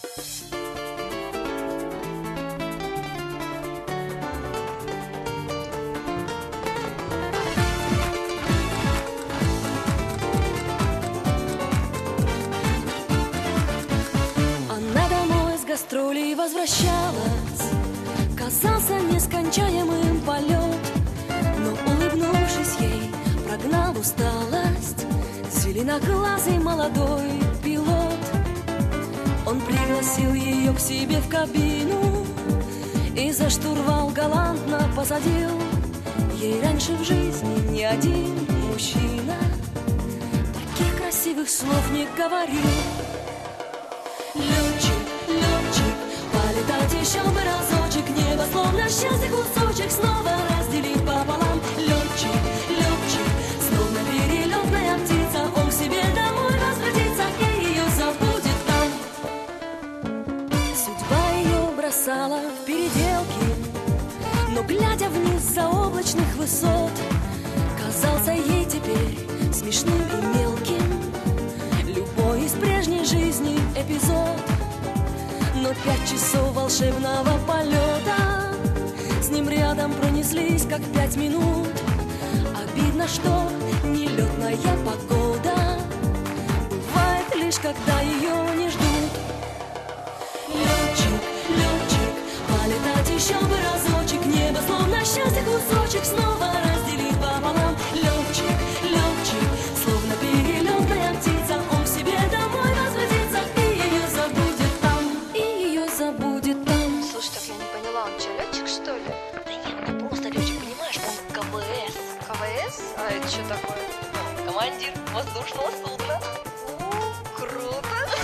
Она домой с гастролей возвращалась, казался нескончаемым полет, но, улыбнувшись ей, прогнал усталость зеленоглазый молодой пилот. Он пригласил ее к себе в кабину и за штурвал галантно посадил. Ей раньше в жизни ни один мужчина таких красивых слов не говорил. Летчик, летчик, полетать еще бы разочек, небо словно счастье кусочек снова разделить пополам. Летчик, летчик, словно перелетная птица, он к себе домой возвратится и ее забудет там. Судьба ее бросала в переделки, но, глядя вниз за облачных высот, казался ей теперь смешным и мелким любой из прежней жизни эпизод. Но 5 часов волшебного полета с ним рядом пронеслись, как 5 минут. Обидно, что нелетная погода бывает лишь, когда ее не ждут. Летчик, летчик, полетать еще бы разочек, небо словно счастье кусочек снова разделить пополам. Летчик, летчик, словно перелетная птица, он к себе домой возвратится и ее забудет там, и ее забудет там. Слушай, так я не поняла, он что, летчик, что ли? Да нет, ну просто летчик, понимаешь, как КВС. КВС? А это что такое? Командир воздушного судна. Круто!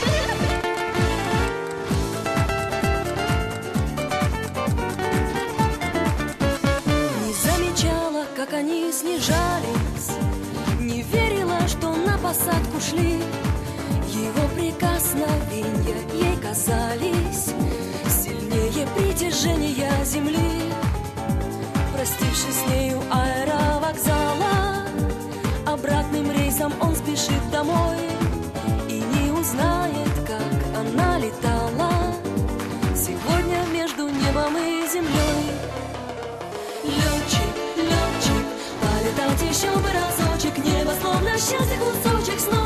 Не замечала, как они снижались, не верила, что на посадку шли. Его прикосновения ей казались сильнее притяжения земли. Простившись с нею аэровокзала, обратным рейсом он спешит домой и не узнает, как она летала сегодня между небом и землей. Летчик, летчик, полетать еще бы разочек, небо словно счастье кусочек снова